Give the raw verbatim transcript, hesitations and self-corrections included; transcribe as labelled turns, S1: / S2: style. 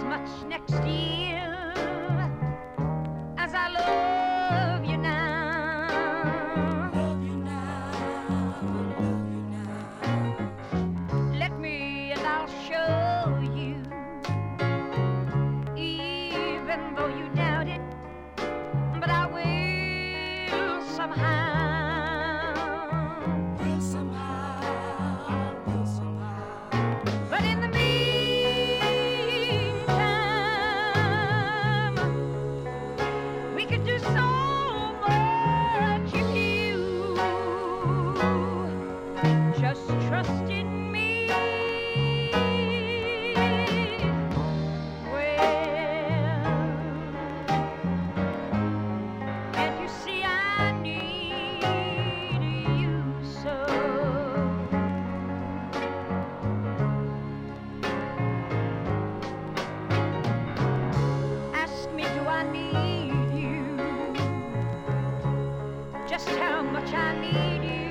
S1: much next year as I love you now.
S2: Love you now, love you now.
S1: Let me and I'll show you, even though you doubt it, but I will somehow.
S2: Will somehow, will somehow.
S1: But in the meantime, we could do so much if you just trust in me. Well, can't you see I need you so? Ask me, do I need you? Just how much I need you?